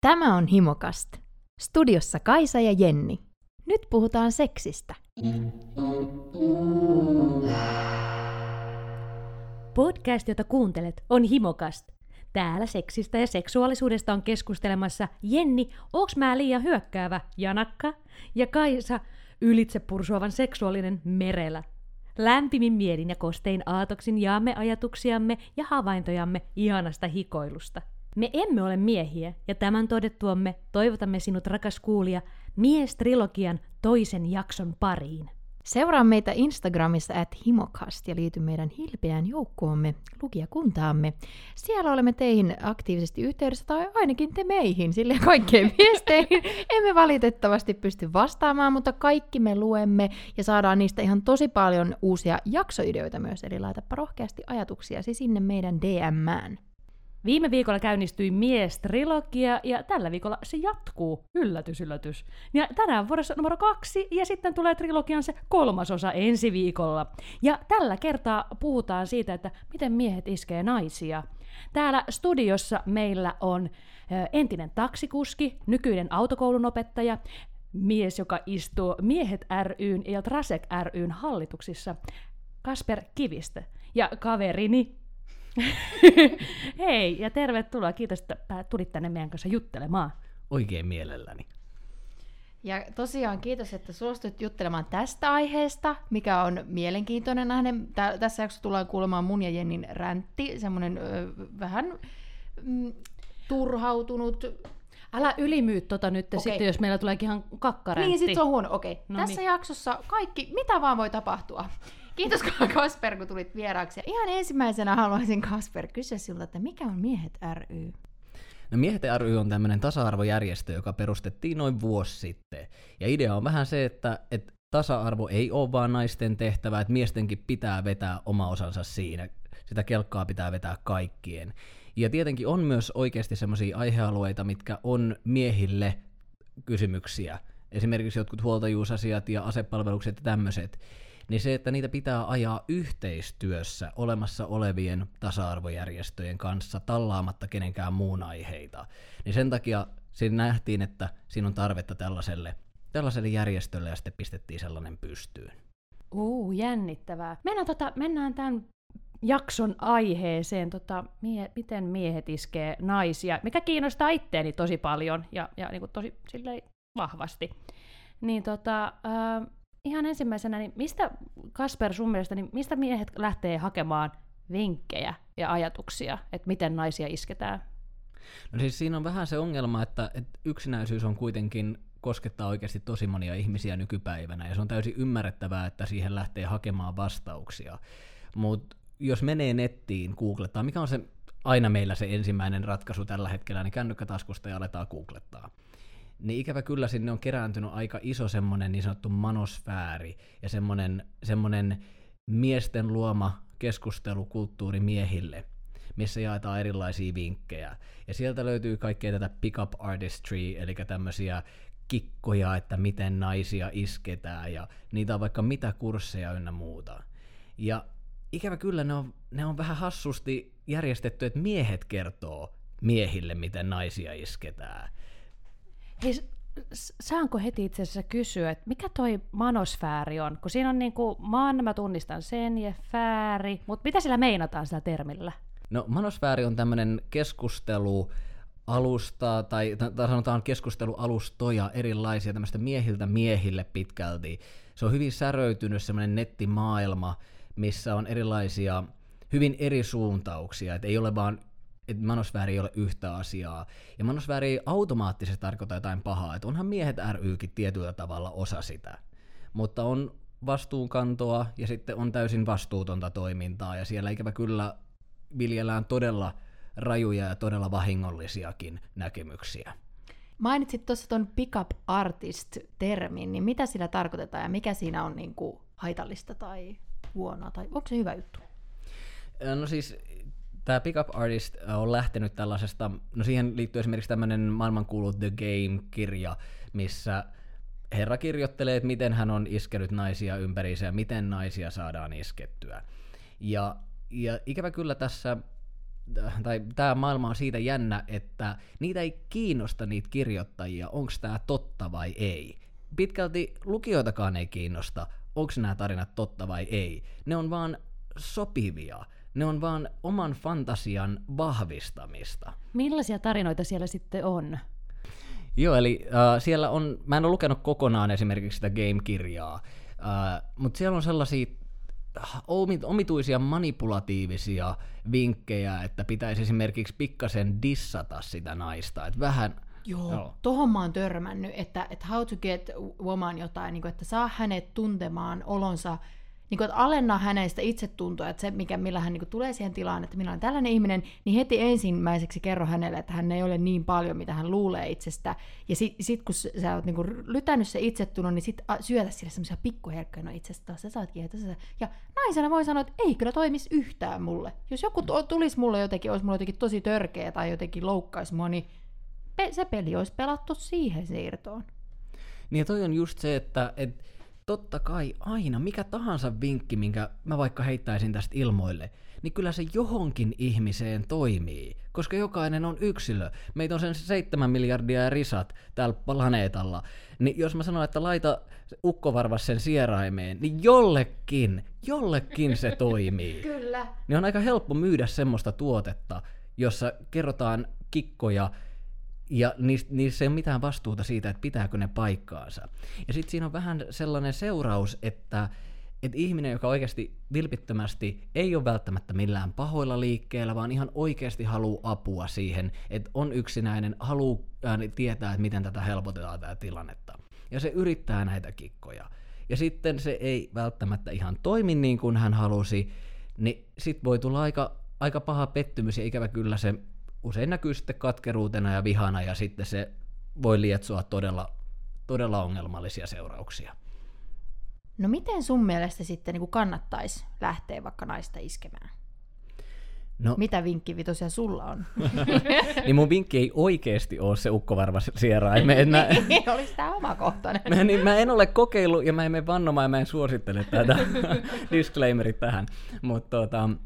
Tämä on Himokast. Studiossa Kaisa ja Jenni. Nyt puhutaan seksistä. Podcast, jota kuuntelet, on Himokast. Täällä seksistä ja seksuaalisuudesta on keskustelemassa Jenni, onks mä liian hyökkäävä janakka, ja Kaisa, ylitsepursuavan seksuaalinen merelä. Lämpimin mielin ja kostein aatoksin jaamme ajatuksiamme ja havaintojamme ihanasta hikoilusta. Me emme ole miehiä, ja tämän todettuamme toivotamme sinut, rakas kuulija, Mies-trilogian toisen jakson pariin. Seuraa meitä Instagramissa @himokast ja liity meidän hilpeään joukkoomme, lukijakuntaamme. Siellä olemme teihin aktiivisesti yhteydessä, tai ainakin te meihin, sille kaikkeen viesteihin. Emme valitettavasti pysty vastaamaan, mutta kaikki me luemme ja saadaan niistä ihan tosi paljon uusia jaksoideoita myös, eli laitapa rohkeasti ajatuksiasi sinne meidän DM:ään. Viime viikolla käynnistyi Mies-trilogia, ja tällä viikolla se jatkuu. Yllätys, yllätys. Ja tänään vuodessa numero 2, ja sitten tulee trilogian se 3. osa ensi viikolla. Ja tällä kertaa puhutaan siitä, että miten miehet iskee naisia. Täällä studiossa meillä on entinen taksikuski, nykyinen autokoulunopettaja, mies, joka istuu Miehet ry:n ja Trasek ry:n hallituksissa, Kasper Kivistö, ja kaverini hei ja tervetuloa, kiitos, että tulit tänne meidän kanssa juttelemaan. Oikein mielelläni. Ja tosiaan kiitos, että suostuit juttelemaan tästä aiheesta, mikä on mielenkiintoinen aihe. Tässä jaksossa tullaan kuulemaan mun ja Jennin räntti, semmoinen vähän turhautunut. Älä ylimyy nyt sitten, jos meillä tuleekin ihan kakkaräntti. Niin, sit se on huono. Okei. No Tässä jaksossa kaikki, mitä vaan voi tapahtua. Kiitos Kasper, kun tulit vieraaksi. Ja ihan ensimmäisenä haluaisin Kasper kysyä sinulta, että mikä on Miehet ry? No Miehet ry on tämmöinen tasa-arvojärjestö, joka perustettiin noin vuosi sitten. Ja idea on vähän se, että tasa-arvo ei ole vaan naisten tehtävä, että miestenkin pitää vetää oma osansa siinä. Sitä kelkkaa pitää vetää kaikkien. Ja tietenkin on myös oikeasti semmoisia aihealueita, mitkä on miehille kysymyksiä. Esimerkiksi jotkut huoltajuusasiat ja asepalvelukset ja tämmöiset. Niin se, että niitä pitää ajaa yhteistyössä olemassa olevien tasa-arvojärjestöjen kanssa tallaamatta kenenkään muun aiheita. Niin sen takia siinä nähtiin, että siinä on tarvetta tällaiselle järjestölle, ja sitten pistettiin sellainen pystyyn. Jännittävää. Mennään tämän jakson aiheeseen, miten miehet iskee naisia, mikä kiinnostaa itteeni tosi paljon ja niin kuin tosi silleen vahvasti. Niin ihan ensimmäisenä, niin mistä, Kasper, sun mielestä, niin mistä miehet lähtee hakemaan vinkkejä ja ajatuksia, että miten naisia isketään? No siis siinä on vähän se ongelma, että yksinäisyys on kuitenkin koskettaa oikeasti tosi monia ihmisiä nykypäivänä, ja se on täysin ymmärrettävää, että siihen lähtee hakemaan vastauksia. Mutta jos menee nettiin, googlettaa, mikä on se aina meillä se ensimmäinen ratkaisu tällä hetkellä, niin kännykkätaskusta ja aletaan googlettaa. Niin ikävä kyllä sinne on kerääntynyt aika iso semmoinen niin sanottu manosfääri ja semmoinen miesten luoma keskustelukulttuuri miehille, missä jaetaan erilaisia vinkkejä. Ja sieltä löytyy kaikkea tätä pick-up artistry, eli tämmöisiä kikkoja, että miten naisia isketään, ja niitä on vaikka mitä kursseja ynnä muuta. Ja ikävä kyllä ne on vähän hassusti järjestetty, että miehet kertoo miehille, miten naisia isketään. Hei, saanko heti itse asiassa kysyä, että mikä toi manosfääri on? Kun siinä on niinku mä tunnistan sen ja fääri, mutta mitä sillä meinataan sillä termillä? No manosfääri on tämmöinen keskustelualusta, tai sanotaan keskustelualustoja erilaisia tämmöistä miehiltä miehille pitkälti. Se on hyvin säröitynyt semmoinen nettimaailma, missä on erilaisia hyvin eri suuntauksia, että ei ole vaan että manosfääri ei ole yhtä asiaa. Ja manosfääri ei automaattisesti tarkoita jotain pahaa, että onhan Miehet ry:kin tietyllä tavalla osa sitä. Mutta on vastuunkantoa ja sitten on täysin vastuutonta toimintaa, ja siellä ikävä kyllä viljellään todella rajuja ja todella vahingollisiakin näkemyksiä. Mainitsit tuossa tuon pick-up artist-termin, niin mitä sillä tarkoitetaan ja mikä siinä on niinku haitallista tai huonoa, tai onko se hyvä juttu? No siis tämä Pickup Artist on lähtenyt tällaisesta, no siihen liittyy esimerkiksi tämmöinen maailmankuulu The Game-kirja, missä herra kirjoittelee, että miten hän on iskenyt naisia ympäriinsä ja miten naisia saadaan iskettyä. Ja ikävä kyllä tässä tai tämä maailma on siitä jännä, että niitä ei kiinnosta niitä kirjoittajia, onko tämä totta vai ei. Pitkälti lukijoitakaan ei kiinnosta, onko nämä tarinat totta vai ei. Ne on vaan sopivia. Ne on vaan oman fantasian vahvistamista. Millaisia tarinoita siellä sitten on? Joo, eli siellä on, mä en ole lukenut kokonaan esimerkiksi sitä Game-kirjaa, mutta siellä on sellaisia omituisia manipulatiivisia vinkkejä, että pitäisi esimerkiksi pikkasen dissata sitä naista, että vähän... Joo, tohon mä oon törmännyt, että how to get woman jotain, niin kuin, että saa hänet tuntemaan olonsa, niin kuin, että alenna hänestä itsetuntoa, että se, millä hän niin kuin, tulee siihen tilaan, että minä olen tällainen ihminen, niin heti ensimmäiseksi kerro hänelle, että hän ei ole niin paljon, mitä hän luulee itsestä. Ja sit kun sä oot niin kuin, lytännyt se itsetunnon, niin sit syötä sille semmoisia pikkuherkkoja, no itsestä sä saat kiehtä. Ja naisena voi sanoa, että ei kyllä toimisi yhtään mulle. Jos joku tulisi mulle jotenkin, olisi mulle jotenkin tosi törkeä tai jotenkin loukkaisi mua, niin se peli olisi pelattu siihen siirtoon. Niin ja toi on just se, että totta kai aina mikä tahansa vinkki, minkä mä vaikka heittäisin tästä ilmoille, niin kyllä se johonkin ihmiseen toimii, koska jokainen on yksilö. Meitä on sen 7 miljardia ja risat täällä planeetalla. Niin jos mä sanon, että laita ukkovarvas sen sieraimeen, niin jollekin se toimii. Kyllä. Niin on aika helppo myydä semmoista tuotetta, jossa kerrotaan kikkoja, ja niissä ei ole mitään vastuuta siitä, että pitääkö ne paikkaansa. Ja sitten siinä on vähän sellainen seuraus, että ihminen, joka oikeasti vilpittömästi ei ole välttämättä millään pahoilla liikkeellä, vaan ihan oikeasti haluaa apua siihen, että on yksinäinen, haluaa tietää, että miten tätä helpotetaan tätä tilannetta. Ja se yrittää näitä kikkoja. Ja sitten se ei välttämättä ihan toimi niin kuin hän halusi, niin sitten voi tulla aika paha pettymys, ja ikävä kyllä se usein näkyy sitten katkeruutena ja vihana, ja sitten se voi lietsoa todella ongelmallisia seurauksia. No miten sun mielestä sitten niin kannattaisi lähteä vaikka naista iskemään? No, mitä vinkkivitosia sulla on? Niin mun vinkki ei oikeasti ole se ukkovarvas sieraime. Olisi tämä omakohtainen. Mä en ole kokeillut, ja mä en mene vannomaan, ja mä en suosittele tätä disclaimerit tähän. Mutta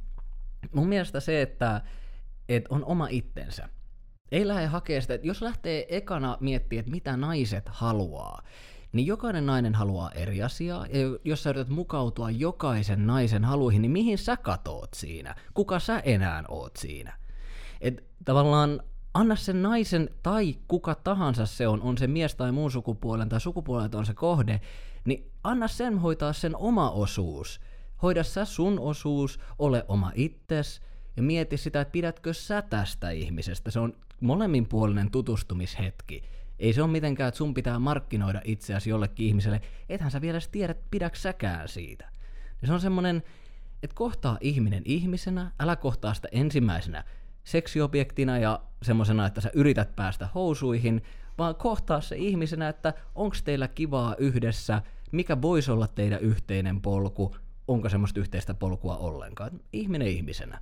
mun mielestä se, että on oma itsensä. Ei lähde hakemaan sitä, että jos lähtee ekana miettimään, että mitä naiset haluaa, niin jokainen nainen haluaa eri asiaa, ja jos sä yrität mukautua jokaisen naisen haluihin, niin mihin sä katoot siinä? Kuka sä enää oot siinä? Et tavallaan anna sen naisen tai kuka tahansa se on se mies tai muun sukupuolen tai sukupuolen on se kohde, niin anna sen hoitaa sen oma osuus. Hoida sä sun osuus, ole oma itses, ja mieti sitä, että pidätkö sä tästä ihmisestä. Se on molemminpuolinen tutustumishetki. Ei se ole mitenkään, että sun pitää markkinoida itseäsi jollekin ihmiselle. Ethän sä vielä tiedä, pidätkö säkään siitä. Ja se on semmoinen, että kohtaa ihminen ihmisenä, älä kohtaa sitä ensimmäisenä seksiobjektina ja semmosena, että sä yrität päästä housuihin, vaan kohtaa se ihmisenä, että onko teillä kivaa yhdessä, mikä voisi olla teidän yhteinen polku, onko semmoista yhteistä polkua ollenkaan. Ihminen ihmisenä.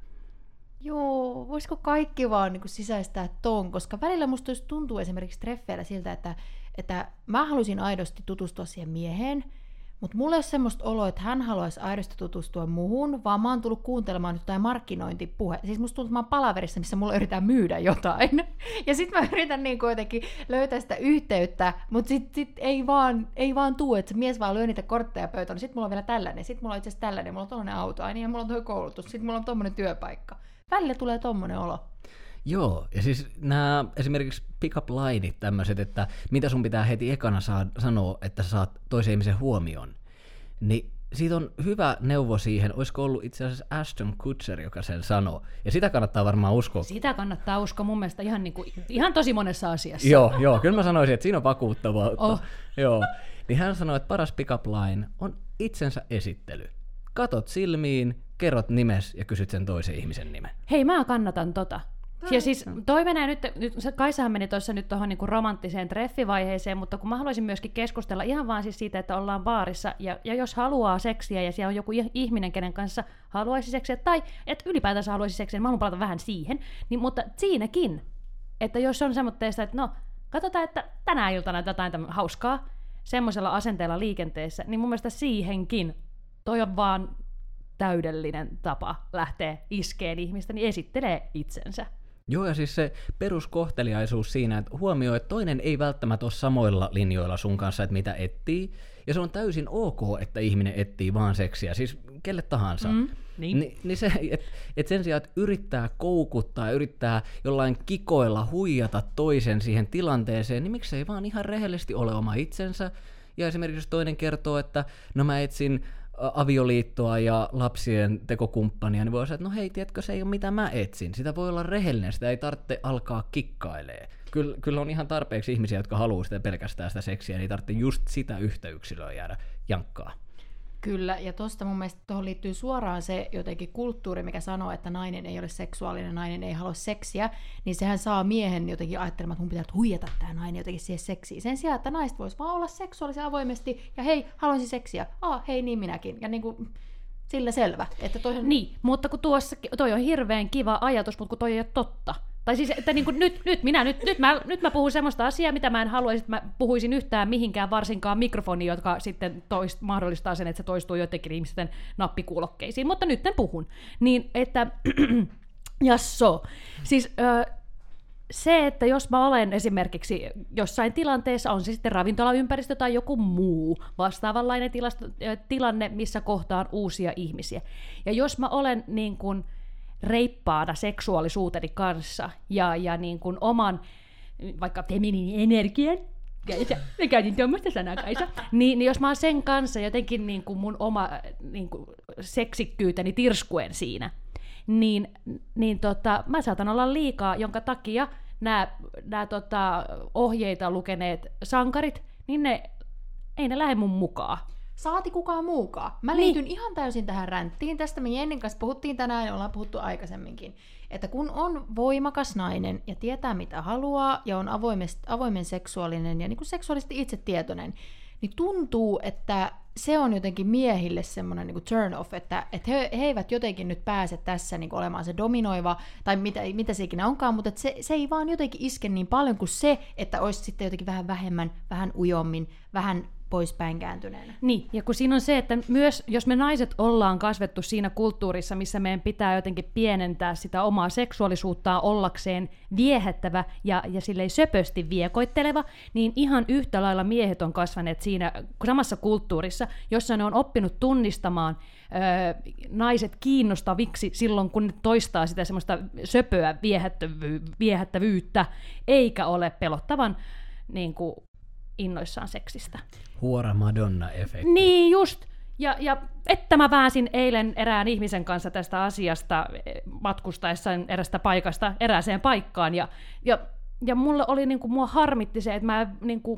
Joo, voisiko kaikki vaan niin kuin sisäistää ton, koska välillä musta tuntuu esimerkiksi treffeillä siltä, että mä halusin aidosti tutustua siihen mieheen, mutta mulla ei ole semmoista oloa, että hän haluaisi aidosti tutustua muhun, vaan mä oon tullut kuuntelemaan jotain markkinointipuhe. Siis musta tuntuu, että mä oon palaverissa, missä mulla yritetään myydä jotain. Ja sit mä yritän niin jotenkin löytää sitä yhteyttä, mutta sit ei vaan tuu, että se mies vaan lyö niitä kortteja pöytään. Sit mulla on vielä tällainen, sit mulla on itse asiassa tällainen, mulla on tollainen auto, ja mulla on toi koulutus, sit mulla on tommonen työpaikka. Välillä tulee tommonen olo. Joo, ja siis nämä esimerkiksi pick-up lineit tämmöiset, että mitä sun pitää heti ekana sanoa, että sä saat toisen ihmisen huomioon, niin siitä on hyvä neuvo siihen, olisiko ollut itse asiassa Ashton Kutcher, joka sen sanoo, ja sitä kannattaa varmaan uskoa. Sitä kannattaa uskoa mun mielestä ihan tosi monessa asiassa. Joo, kyllä mä sanoisin, että siinä on vakuuttavuutta. Joo, niin hän sanoi, että paras pick-up line on itsensä esittely. Katot silmiin, kerrot nimes ja kysyt sen toisen ihmisen nimen. Hei, mä kannatan tota. Ja siis toi menee nyt Kaisahan meni tuossa nyt tuohon niinku romanttiseen treffivaiheeseen, mutta kun mä haluaisin myöskin keskustella ihan vaan siis siitä, että ollaan baarissa, ja jos haluaa seksiä, ja siellä on joku ihminen, kenen kanssa haluaisi seksiä, tai että ylipäätänsä haluaisi seksiä, niin mä haluan palata vähän siihen, niin, mutta siinäkin, että jos on semmoitteista, että no, katsotaan, että tänä iltana jotain hauskaa, semmoisella asenteella liikenteessä, niin mun mielestä siihenkin toi on vaan täydellinen tapa lähteä iskeen ihmistä, niin esittelee itsensä. Joo, ja siis se peruskohteliaisuus siinä, että huomioi, että toinen ei välttämättä ole samoilla linjoilla sun kanssa, että mitä etsii, ja se on täysin ok, että ihminen etsii vaan seksiä, siis kelle tahansa. Niin se, että sen sijaan, että yrittää koukuttaa, yrittää jollain kikoilla huijata toisen siihen tilanteeseen, niin miksei vaan ihan rehellisesti ole oma itsensä. Ja esimerkiksi jos toinen kertoo, että no mä etsin avioliittoa ja lapsien tekokumppania, niin voi sanoa, että no hei, tiedätkö, se ei ole mitä mä etsin. Sitä voi olla rehellinen, sitä ei tarvitse alkaa kikkailemaan. Kyllä on ihan tarpeeksi ihmisiä, jotka haluaa sitä pelkästään sitä seksiä, niin ei tarvitse just sitä yhtä yksilöä jäädä jankkaa. Kyllä, ja tuosta mun mielestä tuohon liittyy suoraan se jotenkin kulttuuri, mikä sanoo, että nainen ei ole seksuaalinen, nainen ei halua seksiä, niin sehän saa miehen jotenkin ajattelemaan, että mun pitää huijata tämä nainen jotenkin siihen seksiin. Sen sijaan, että naiset vois vaan olla seksuaalisia avoimesti, ja hei, haluaisin seksiä, hei niin minäkin, ja niin kuin sillä selvä. Että toihan... Niin, mutta kun toi on hirveän kiva ajatus, mutta kun toi ei ole totta. Tai siis, että niin kuin nyt mä puhun semmoista asiaa, mitä mä en haluaisi, että mä puhuisin yhtään mihinkään, varsinkaan mikrofoniin, jotka sitten mahdollistaa sen, että se toistuu jotenkin ihmisten nappikuulokkeisiin. Mutta nyt puhun. Niin, että jasso. Siis se, että jos mä olen esimerkiksi jossain tilanteessa, on se sitten ravintolaympäristö tai joku muu vastaavanlainen tilanne, missä kohtaan uusia ihmisiä. Ja jos mä olen niin kuin reippaana seksuaalisuuteni kanssa ja niin kuin oman vaikka feminiinienergian, mä käytin tuommoista sanaa, Kaisa, niin jos mä oon sen kanssa jotenkin niin kuin mun oma niin kuin seksikkyyteni tirskuen siinä, niin mä saatan olla liikaa, jonka takia nämä ohjeita lukeneet sankarit, niin ei ne lähde mun mukaan. Saati kukaan muukaan. Mä liityn ihan täysin tähän ränttiin. Tästä me Jennin kanssa puhuttiin tänään ja ollaan puhuttu aikaisemminkin. Että kun on voimakas nainen ja tietää mitä haluaa ja on avoimen seksuaalinen ja niin kuin seksuaalisesti itsetietoinen, niin tuntuu, että se on jotenkin miehille semmoinen niin kuin turn off, että he eivät jotenkin nyt pääse tässä niin kuin olemaan se dominoiva, tai mitä se ikinä onkaan, mutta se ei vaan jotenkin iske niin paljon kuin se, että olisi sitten jotenkin vähän vähemmän, vähän ujommin, vähän poispäin kääntyneenä. Niin, ja kun siinä on se, että myös jos me naiset ollaan kasvettu siinä kulttuurissa, missä meidän pitää jotenkin pienentää sitä omaa seksuaalisuuttaan ollakseen viehättävä ja silleen söpösti viekoitteleva, niin ihan yhtä lailla miehet on kasvaneet siinä samassa kulttuurissa, jossa ne on oppinut tunnistamaan naiset kiinnostaviksi silloin, kun ne toistaa sitä semmoista söpöä viehättävyyttä, eikä ole pelottavan niin kuin innoissaan seksistä. Huora Madonna-efekti. Niin just. Ja että mä väänsin eilen erään ihmisen kanssa tästä asiasta matkustaessaan erästä paikasta erääseen paikkaan. Ja mulle oli niinku, mua harmitti se, että mä niinku,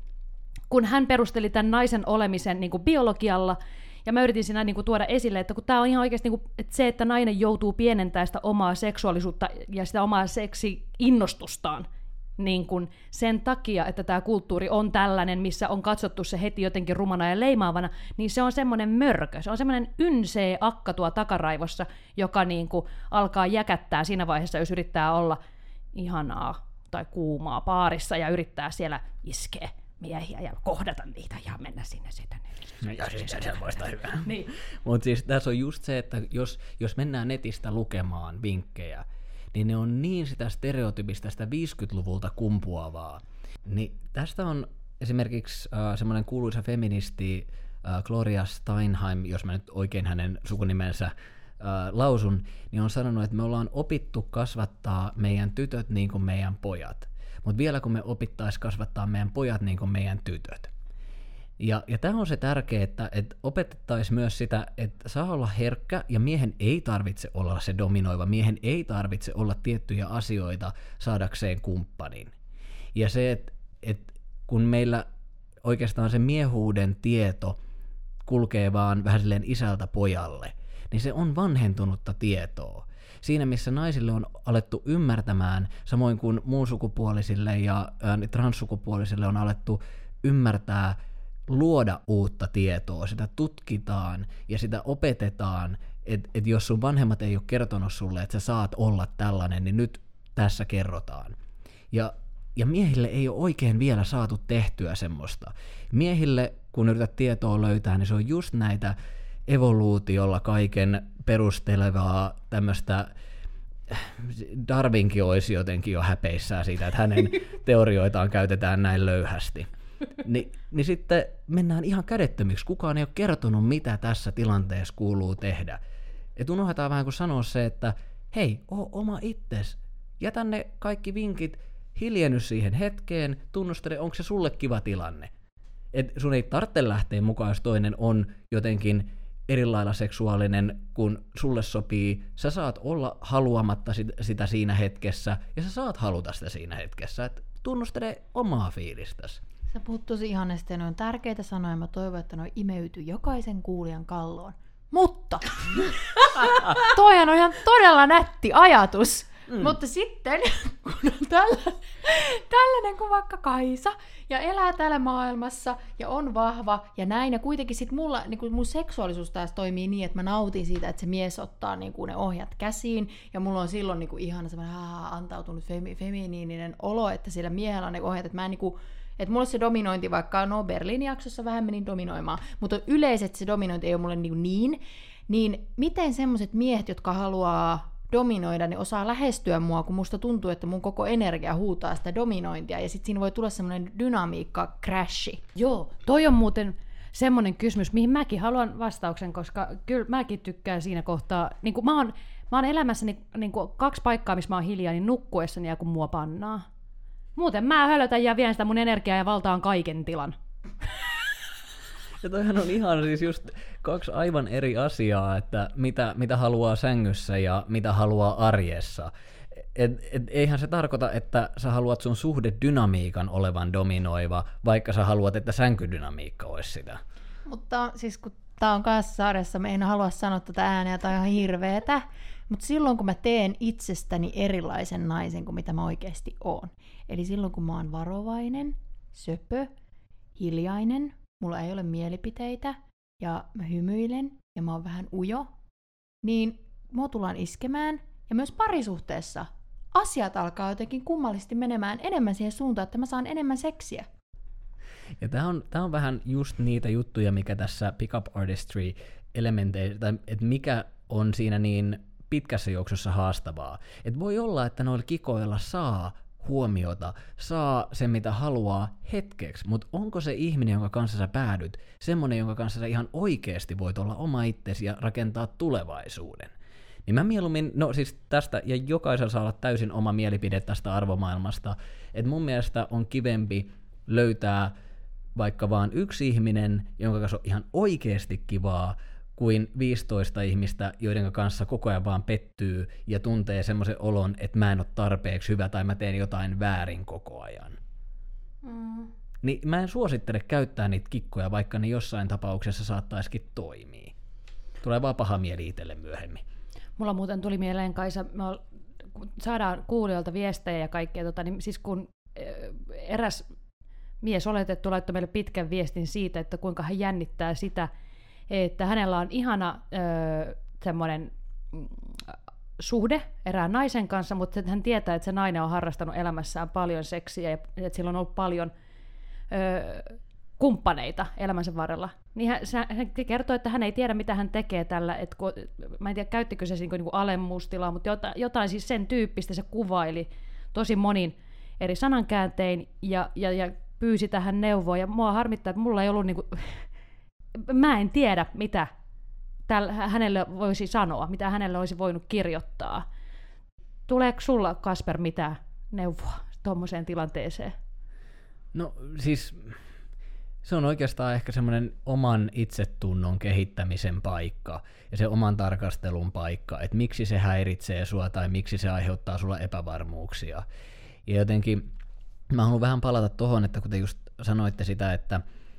kun hän perusteli tämän naisen olemisen niinku biologialla, ja mä yritin siinä niinku tuoda esille, että kun tää on ihan oikeasti niinku, että se, että nainen joutuu pienentämään sitä omaa seksuaalisuutta ja sitä omaa seksi-innostustaan, niin kun sen takia, että tämä kulttuuri on tällainen, missä on katsottu se heti jotenkin rumana ja leimaavana, niin se on semmoinen mörkö, se on semmoinen ynsee akka tuo takaraivossa, joka niin kun alkaa jäkättää siinä vaiheessa, jos yrittää olla ihanaa tai kuumaa paarissa ja yrittää siellä iskeä miehiä ja kohdata niitä ja mennä sinne sitten. Ja siis se semmoista hyvää. Niin. Mutta siis tässä on just se, että jos mennään netistä lukemaan vinkkejä, niin ne on niin sitä stereotypista, sitä 50-luvulta kumpuavaa. Niin tästä on esimerkiksi semmoinen kuuluisa feministi Gloria Steinem, jos mä nyt oikein hänen sukunimensä lausun, niin on sanonut, että me ollaan opittu kasvattaa meidän tytöt niin kuin meidän pojat. Mutta vielä kun me opittaisiin kasvattaa meidän pojat niin kuin meidän tytöt. Ja tämä on se tärkeä, että opetettaisiin myös sitä, että saa olla herkkä ja miehen ei tarvitse olla se dominoiva, miehen ei tarvitse olla tiettyjä asioita saadakseen kumppanin. Ja se, että kun meillä oikeastaan se miehuuden tieto kulkee vaan vähän silleen isältä pojalle, niin se on vanhentunutta tietoa. Siinä, missä naisille on alettu ymmärtämään, samoin kuin muunsukupuolisille ja transsukupuolisille on alettu ymmärtää, luoda uutta tietoa, sitä tutkitaan ja sitä opetetaan, että jos sun vanhemmat ei ole kertonut sulle, että sä saat olla tällainen, niin nyt tässä kerrotaan. Ja miehille ei ole oikein vielä saatu tehtyä semmoista. Miehille, kun yrität tietoa löytää, niin se on just näitä evoluutiolla kaiken perustelevaa tämmöistä. Darwinkin olisi jotenkin jo häpeissään siitä, että hänen teorioitaan käytetään näin löyhästi. Niin sitten mennään ihan kädettömiksi. Kukaan ei ole kertonut, mitä tässä tilanteessa kuuluu tehdä. Et unohdetaan vähän kuin sanoa se, että hei, oo oma itses. Jätä ne kaikki vinkit, hiljenny siihen hetkeen, tunnustele, onko se sulle kiva tilanne. Et sun ei tarvitse lähteä mukaan, jos toinen on jotenkin eri lailla seksuaalinen, kun sulle sopii. Sä saat olla haluamatta sitä siinä hetkessä, ja sä saat haluta sitä siinä hetkessä. Et tunnustele omaa fiilistäsi. Sä puhut tosi ihanasti ja ne on tärkeitä sanoja. Mä toivon, että ne imeytyy jokaisen kuulijan kalloon. Mutta toihan on ihan todella nätti ajatus. Mutta sitten, kun on tällainen kuin vaikka Kaisa, ja elää täällä maailmassa, ja on vahva, ja näin, ja kuitenkin sit mulla, niin mun seksuaalisuus taas toimii niin, että mä nautin siitä, että se mies ottaa niin ne ohjat käsiin, ja mulla on silloin niin ihana semmoinen antautunut feminiininen olo, että sillä miehellä on ne ohjat, että mä en niin kuin, että mulla se dominointi, vaikka Berliinin jaksossa vähän menin dominoimaan, mutta yleisesti se dominointi ei ole mulle niin miten semmoiset miehet, jotka haluaa dominoida, niin osaa lähestyä mua, kun musta tuntuu, että mun koko energia huutaa sitä dominointia, ja sitten siinä voi tulla semmoinen dynamiikka-crashi. Joo, toi on muuten semmoinen kysymys, mihin mäkin haluan vastauksen, koska kyllä mäkin tykkään siinä kohtaa, niin kuin mä oon elämässäni niin kuin 2 paikkaa, missä mä oon hiljaa, niin nukkuessani ja kun mua pannaa. Muuten mä hölötän ja vien sitä mun energiaa ja valtaan kaiken tilan. Ja toihan on ihan siis just 2 aivan eri asiaa, että mitä haluaa sängyssä ja mitä haluaa arjessa. Eihän se tarkoita, että sä haluat sun suhdedynamiikan olevan dominoiva, vaikka sä haluat, että sänkydynamiikka olisi sitä. Mutta siis kun tää on kanssa sarjassa, mä en halua sanoa tätä ääneen, tää on ihan hirveetä. Mutta silloin kun mä teen itsestäni erilaisen naisen kuin mitä mä oikeasti oon. Eli silloin kun mä oon varovainen, söpö, hiljainen, mulla ei ole mielipiteitä, ja mä hymyilen, ja mä oon vähän ujo, niin mua tullaan iskemään, ja myös parisuhteessa asiat alkaa jotenkin kummallisesti menemään enemmän siihen suuntaan, että mä saan enemmän seksiä. Ja tää on vähän just niitä juttuja, mikä tässä pick-up artistry elementeissä, tai että mikä on siinä niin pitkässä juoksussa haastavaa. Et voi olla, että noilla kikoilla saa huomiota, saa sen mitä haluaa hetkeksi, mutta onko se ihminen, jonka kanssa sä päädyt, semmoinen, jonka kanssa sä ihan oikeasti voit olla oma itsesi ja rakentaa tulevaisuuden? Niin mä mieluummin, no siis tästä, ja jokaisella saa olla täysin oma mielipide tästä arvomaailmasta, että mun mielestä on kivempi löytää vaikka vaan yksi ihminen, jonka kanssa on ihan oikeasti kivaa, kuin 15 ihmistä, joiden kanssa koko ajan vaan pettyy ja tuntee semmoisen olon, että mä en ole tarpeeksi hyvä tai mä teen jotain väärin koko ajan. Niin mä en suosittele käyttää niitä kikkoja, vaikka ne jossain tapauksessa saattaisikin toimia. Tulee vaan paha mieli itselle myöhemmin. Mulla muuten tuli mieleen, Kaisa, kun saadaan kuulijoilta viestejä ja kaikkea, niin siis kun eräs mies oletettu laittoi meille pitkän viestin siitä, että kuinka hän jännittää sitä, että hänellä on ihana semmoinen suhde erään naisen kanssa, mutta hän tietää, että se nainen on harrastanut elämässään paljon seksiä ja että sillä on ollut paljon kumppaneita elämänsä varrella. Niin hän kertoo, että hän ei tiedä, mitä hän tekee tällä. Mä en tiedä, käyttikö se niin kuin alemmuustilaa, mutta jotain siis sen tyyppistä se kuvaili tosi monin eri sanankääntein ja pyysi tähän neuvoa. Ja mua harmittaa, että mulla ei ollut niin kuin mä en tiedä, mitä hänelle voisi sanoa, mitä hänelle olisi voinut kirjoittaa. Tuleeko sulla, Kasper, mitään neuvoa tuommoiseen tilanteeseen? No siis se on oikeastaan ehkä semmoinen oman itsetunnon kehittämisen paikka ja se oman tarkastelun paikka, että miksi se häiritsee sua tai miksi se aiheuttaa sulla epävarmuuksia. Ja jotenkin mä haluan vähän palata tohon, että kun te just sanoitte sitä, että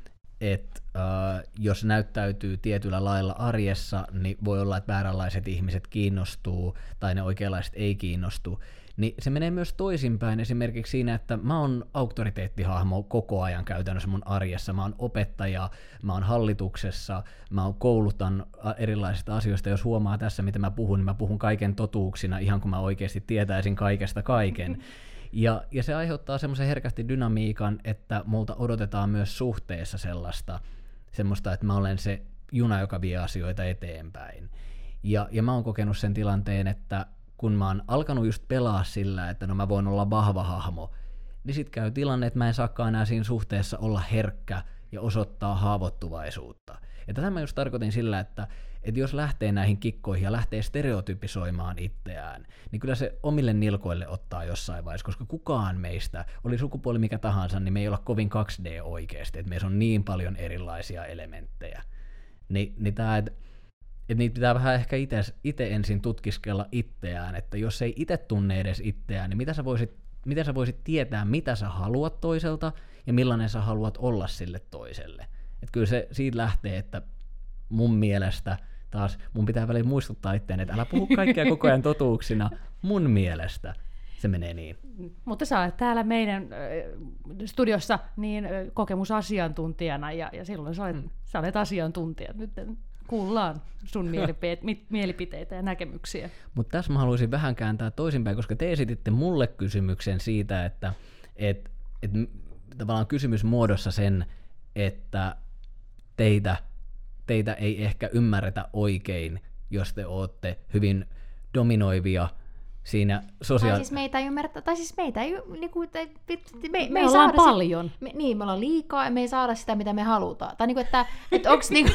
jos näyttäytyy tietyllä lailla arjessa, niin voi olla, että vääränlaiset ihmiset kiinnostuu tai ne oikeanlaiset ei kiinnostu. Niin se menee myös toisinpäin esimerkiksi siinä, että mä oon auktoriteettihahmo koko ajan käytännössä mun arjessa. Mä oon opettaja, mä oon hallituksessa, mä koulutan erilaisista asioista. Jos huomaa tässä, mitä mä puhun, niin mä puhun kaiken totuuksina, ihan kun mä oikeasti tietäisin kaikesta kaiken. Ja se aiheuttaa semmoisen herkästi dynamiikan, että multa odotetaan myös suhteessa semmoista, että mä olen se juna, joka vie asioita eteenpäin. Ja mä oon kokenut sen tilanteen, että kun mä oon alkanut just pelaa sillä, että no mä voin olla vahva hahmo, niin sit käy tilanne, että mä en saakaan enää siinä suhteessa olla herkkä ja osoittaa haavoittuvaisuutta. Ja tätä mä just tarkoitin sillä, että jos lähtee näihin kikkoihin ja lähtee stereotypisoimaan itseään, niin kyllä se omille nilkoille ottaa jossain vaiheessa, koska kukaan meistä, oli sukupuoli mikä tahansa, niin me ei olla kovin 2D oikeasti, että meissä on niin paljon erilaisia elementtejä. Niin tää, että niitä pitää vähän ehkä itse ensin tutkiskella itseään, että jos ei itse tunne edes itseään, niin mitä sä voisit tietää, mitä sä haluat toiselta ja millainen sä haluat olla sille toiselle. Että kyllä se siitä lähtee, että mun mielestä taas mun pitää välillä muistuttaa itseään, että älä puhu kaikkea koko ajan totuuksina. Mun mielestä se menee niin. Mutta sä olet täällä meidän studiossa niin kokemusasiantuntijana ja silloin sä olet asiantuntija. Nyt kuullaan sun mielipiteitä ja näkemyksiä. Mutta tässä mä haluaisin vähän kääntää toisinpäin, koska te esititte mulle kysymyksen siitä, että tavallaan kysymysmuodossa sen, että teitä ei ehkä ymmärretä oikein, jos te ootte hyvin dominoivia siinä Tai siis meitä ei ymmärretä, tai siis meitä ei niinku, me ei ollaan paljon. Me ollaan liikaa ja me ei saada sitä, mitä me halutaan. Tai niinku, että onks niinku...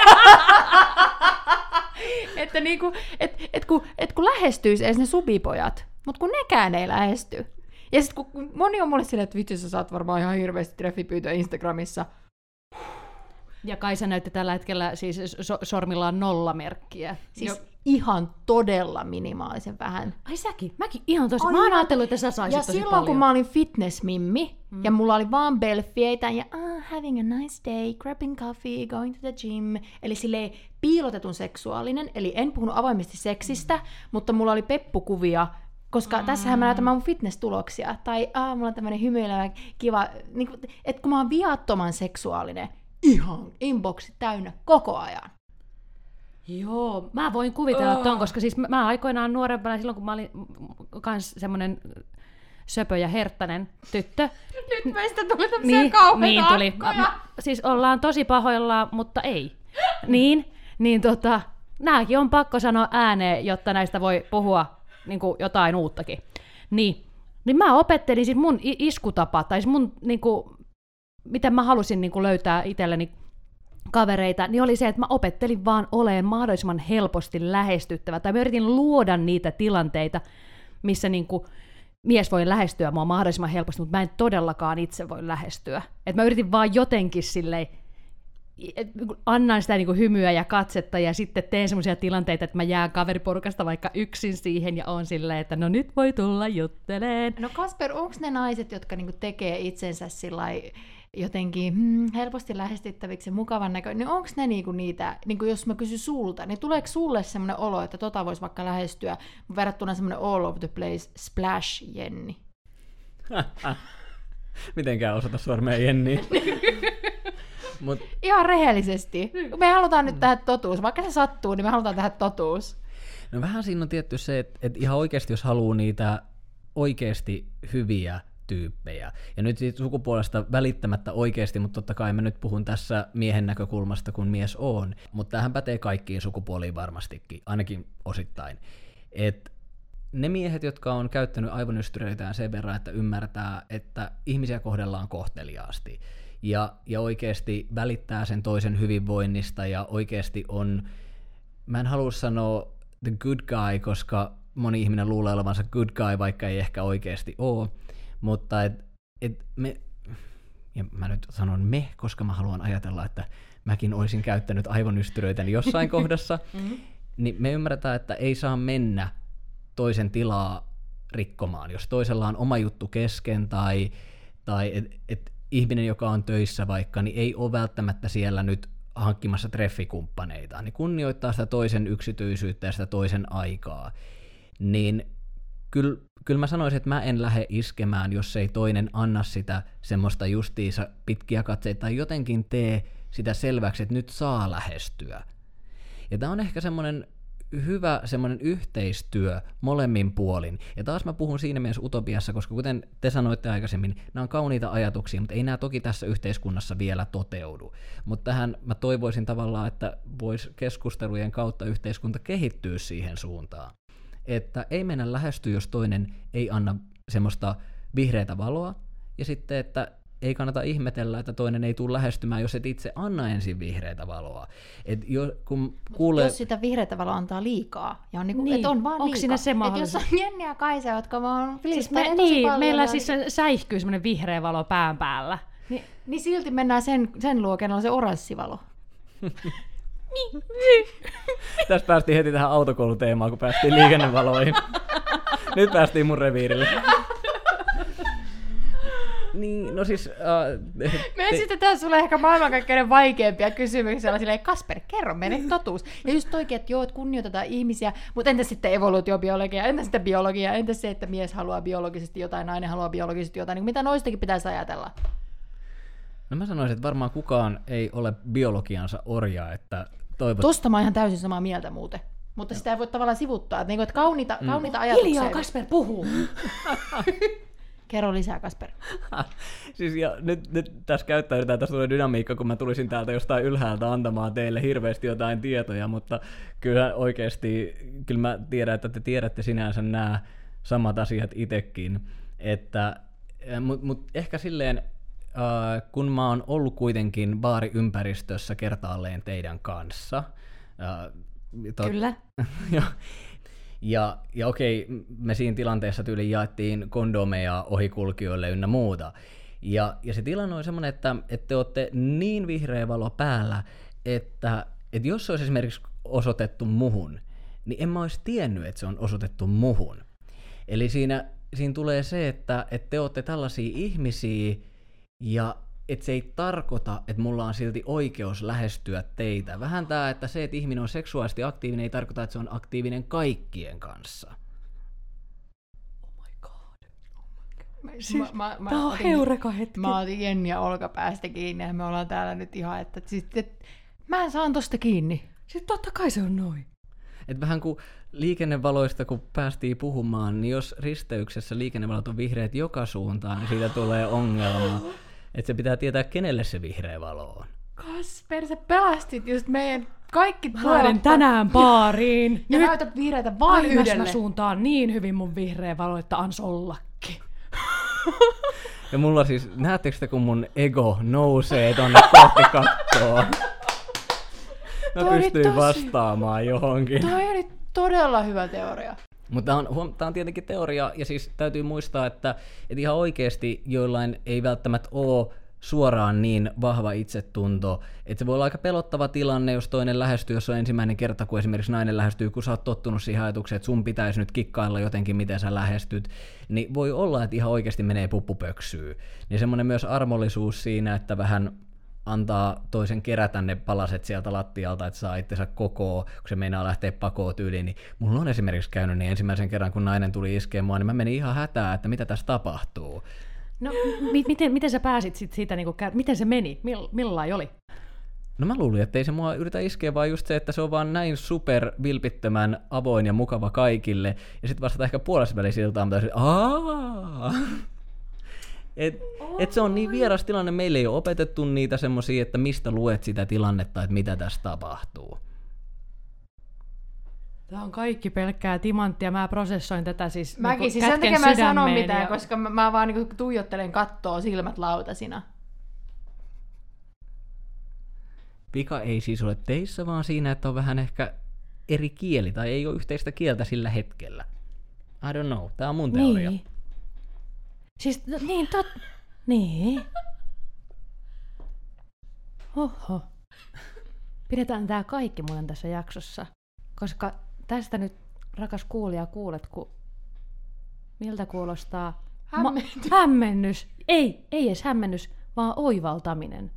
että niinku, kun lähestyisi edes ne subipojat, mut kun nekään ei lähesty. Ja sit kun moni on mulle silleen, että vitsi, sä saat varmaan ihan hirveästi treffipyyntöjä Instagramissa. Ja Kaisa näytti tällä hetkellä siis sormillaan nollamerkkiä. Siis ihan todella minimaalisen vähän. Ai säkin? Mäkin ihan tosi. Mä oon ajatellut, että sä saisit tosi paljon. Ja silloin kun mä olin fitnessmimmi, ja mulla oli vaan belfieitä, ja having a nice day, grabbing coffee, going to the gym. Eli silleen piilotetun seksuaalinen, eli en puhunut avoimesti seksistä, mutta mulla oli peppukuvia, koska tässähän mä näytän mun fitness-tuloksia. Tai mulla on tämmönen hymyilevä, kiva, niin että kun mä oon viattoman seksuaalinen, ihan inboxi täynnä koko ajan. Joo, mä voin kuvitella ton, koska siis mä aikoinaan nuorempana, silloin kun mä olin kans semmonen söpö ja herttäinen tyttö. Nyt meistä tuli tämmöisiä kauheita tuli. Siis ollaan tosi pahoillaan, mutta ei. niin nääkin on pakko sanoa ääneen, jotta näistä voi puhua niin kuin jotain uuttakin. Niin mä opettelin sit mun iskutapa, tai mun niinku, miten mä halusin niinku löytää itselleni kavereita, niin oli se, että mä opettelin vaan olemaan mahdollisimman helposti lähestyttävä, tai mä yritin luoda niitä tilanteita, missä niinku mies voi lähestyä mua mahdollisimman helposti, mutta mä en todellakaan itse voi lähestyä. Et mä yritin vaan jotenkin silleen, annan sitä niinku hymyä ja katsetta, ja sitten teen semmoisia tilanteita, että mä jään kaveriporukasta vaikka yksin siihen, ja on silleen, että no nyt voi tulla jutteleen. No Kasper, onko ne naiset, jotka niinku tekee itsensä sillai jotenkin helposti lähestyttäviksi ja mukavan näköinen, niin onko ne niinku niitä, niinku jos mä kysyn sulta, niin tuleeko sulle semmoinen olo, että tota voisi vaikka lähestyä, verrattuna semmoinen all over the place splash Jenni? Mitenkään osata sormea Jenniä. Ihan rehellisesti. Me halutaan nyt tehdä totuus. Vaikka se sattuu, niin me halutaan tehdä totuus. No vähän siinä on tietty se, että ihan oikeasti jos haluaa niitä oikeasti hyviä tyyppejä. Ja nyt siitä sukupuolesta välittämättä oikeasti, mutta totta kai mä nyt puhun tässä miehen näkökulmasta, kun mies on. Mutta tämähän pätee kaikkiin sukupuoliin varmastikin, ainakin osittain. Et ne miehet, jotka on käyttänyt aivonystyröitään sen verran, että ymmärtää, että ihmisiä kohdellaan kohteliaasti. Ja oikeasti välittää sen toisen hyvinvoinnista ja oikeasti on, mä en halua sanoa the good guy, koska moni ihminen luulee olevansa good guy, vaikka ei ehkä oikeasti ole, mutta ja mä nyt sanon me, koska mä haluan ajatella, että mäkin olisin käyttänyt aivonystyröitäni jossain kohdassa, niin me ymmärretään, että ei saa mennä toisen tilaa rikkomaan, jos toisella on oma juttu kesken tai ihminen, joka on töissä vaikka, niin ei ole välttämättä siellä nyt hankkimassa treffikumppaneita, niin kunnioittaa sitä toisen yksityisyyttä ja sitä toisen aikaa. Niin kyllä mä sanoisin, että mä en lähde iskemään, jos ei toinen anna sitä semmoista justiinsa pitkiä katseita tai jotenkin tee sitä selväksi, että nyt saa lähestyä. Ja tää on ehkä semmoinen hyvä semmoinen yhteistyö molemmin puolin. Ja taas mä puhun siinä mielessä utopiassa, koska kuten te sanoitte aikaisemmin, nämä on kauniita ajatuksia, mutta ei nämä toki tässä yhteiskunnassa vielä toteudu. Mutta tähän mä toivoisin tavallaan, että voisi keskustelujen kautta yhteiskunta kehittyä siihen suuntaan. Että ei mennä lähestyä, jos toinen ei anna semmoista vihreätä valoa, ja sitten, että ei kannata ihmetellä, että toinen ei tule lähestymään, jos et itse anna ensin vihreätä valoa. Jos sitä vihreätä valoa antaa liikaa, ja on niin, että on vaan onko liikaa. Se jos on Jenni ja Kaisa, jotka vaan siis tosi paljon. Meillä siis säihkyy semmoinen vihreä valo pään päällä. Niin silti mennään sen luo, kenellä on se oranssi valo. Tästä päästiin heti tähän autokouluteemaan, kun päästiin liikennevaloihin. Nyt päästiin mun reviirille. Niin, no siis... Me esitetään sulle ehkä maailmankaikkeuden vaikeimpia kysymyksiä, silleen, Kasper, kerro meille totuus. Ja just toikin, että joo, että kunnioitetaan ihmisiä, mutta entäs sitten evoluutiobiologia, entäs sitten biologia, entäs se, että mies haluaa biologisesti jotain, nainen haluaa biologisesti jotain, niin mitä noistakin pitäisi ajatella? No mä sanoisin, että varmaan kukaan ei ole biologiansa orjaa, että Tosta mä oon ihan täysin samaa mieltä muuten. Mutta sitä ei voi tavallaan sivuttaa, että kauniita ajatuksia. Hiljaa, Kasper puhuu! Kerro lisää, Kasper. Siis ja nyt tässä käyttäydytään, tässä tulee dynamiikka, kun mä tulisin täältä jostain ylhäältä antamaan teille hirveästi jotain tietoja, mutta kyllä oikeasti, kyllä mä tiedän, että te tiedätte sinänsä nämä samat asiat itsekin, mutta ehkä silleen, kun mä oon ollut kuitenkin baariympäristössä kertaalleen teidän kanssa. Kyllä. Ja okei, me siinä tilanteessa tyyliin jaettiin kondomeja ohikulkijoille ynnä muuta. Ja se tilanne on semmoinen, että te olette niin vihreä valo päällä, että jos se olisi esimerkiksi osoitettu muhun, niin en mä olisi tiennyt, että se on osoitettu muhun. Eli siinä tulee se, että te olette tällaisia ihmisiä, ja että se ei tarkoita, että mulla on silti oikeus lähestyä teitä. Vähän tämä, että se, että ihminen on seksuaalisesti aktiivinen, ei tarkoita, että se on aktiivinen kaikkien kanssa. Oh my god. Tää on heureka hetki. Mä otin Jenniä olkapäästä kiinni ja me ollaan täällä nyt ihan, että mä en saan tosta kiinni. Sitten totta kai se on noin. Et vähän kuin liikennevaloista, kun päästiin puhumaan, niin jos risteyksessä liikennevalot on vihreät joka suuntaan, niin siitä tulee ongelma. Että se pitää tietää, kenelle se vihreä valo on. Kasper, sä pelastit just meidän kaikki mä lähden tänään baariin. Ja näytät vihreätä vain yhdelle. Mä suuntaan niin hyvin mun vihreä valo, että ans ollakin. Ja mulla siis, näettekö te, kun mun ego nousee tonne kohti kattoa? Mä pystyin vastaamaan johonkin. Toi oli todella hyvä teoria. Mutta tämä on tietenkin teoria, ja siis täytyy muistaa, että ihan oikeasti joillain ei välttämättä ole suoraan niin vahva itsetunto, että se voi olla aika pelottava tilanne, jos toinen lähestyy, jos on ensimmäinen kerta, kun esimerkiksi nainen lähestyy, kun sä oot tottunut siihen ajatukseen, että sun pitäisi nyt kikkailla jotenkin, miten sä lähestyt, niin voi olla, että ihan oikeasti menee puppupöksyyn. Niin semmoinen myös armollisuus siinä, että vähän antaa toisen kerätä ne palaset sieltä lattialta, että saa itsensä kokoon, kun se meinaa lähteä pakoon tyyliin. Niin mulla on esimerkiksi käynyt niin ensimmäisen kerran, kun nainen tuli iskeä mua, niin mä menin ihan hätään, että mitä tässä tapahtuu. No, miten sä pääsit siitä, niin miten se meni? Millainen oli? No mä luulin, että ei se mua yritä iskeä, vaan just se, että se on vaan näin super vilpittömän avoin ja mukava kaikille. Ja sitten vasta ehkä puolessa välisiltaan, mutta Et se on niin vieras tilanne, meille ei ole opetettu niitä semmosia, että mistä luet sitä tilannetta, että mitä tässä tapahtuu. Tämä on kaikki pelkkää timanttia, mä prosessoin tätä siis mäkin siis sen takia mä sanon mitään, koska mä vaan niinku tuijottelen kattoo silmät lautasina. Vika ei siis ole teissä, vaan siinä, että on vähän ehkä eri kieli tai ei ole yhteistä kieltä sillä hetkellä. I don't know, tää on mun teoria. Niin. Siis, niin. Oho. Pidetään tää kaikki muuten tässä jaksossa, koska tästä nyt, rakas kuulija, kuulet, miltä kuulostaa hämmennys. Ei edes hämmennys, vaan oivaltaminen.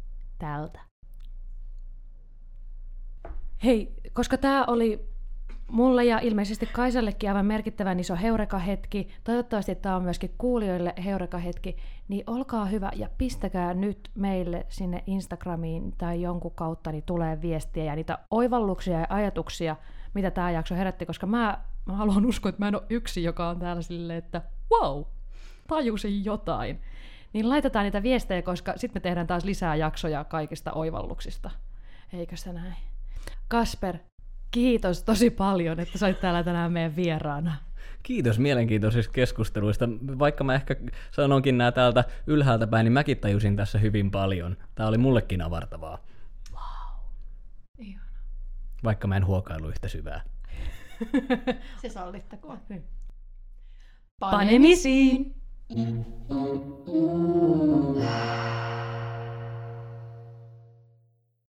Tältä. Hei, koska tää oli mulle ja ilmeisesti Kaisallekin aivan merkittävän iso heureka-hetki. Toivottavasti tämä on myöskin kuulijoille heureka-hetki. Niin olkaa hyvä ja pistäkää nyt meille sinne Instagramiin tai jonkun kautta, niin tulee viestiä ja niitä oivalluksia ja ajatuksia, mitä tämä jakso herätti, koska mä haluan uskoa, että mä en ole yksi, joka on täällä silleen, että wow, tajusin jotain. Niin laitetaan niitä viestejä, koska sitten me tehdään taas lisää jaksoja kaikista oivalluksista. Eikö se näin? Kasper, kiitos tosi paljon, että sä olit täällä tänään meidän vieraana. Kiitos mielenkiintoisista keskusteluista. Vaikka mä ehkä sanonkin nää täältä ylhäältä päin, niin mäkin tajusin tässä hyvin paljon. Tää oli mullekin avartavaa. Wow. Ihana. Vaikka mä en huokailu yhtä syvää. Se sallittakoon. Panemisiin!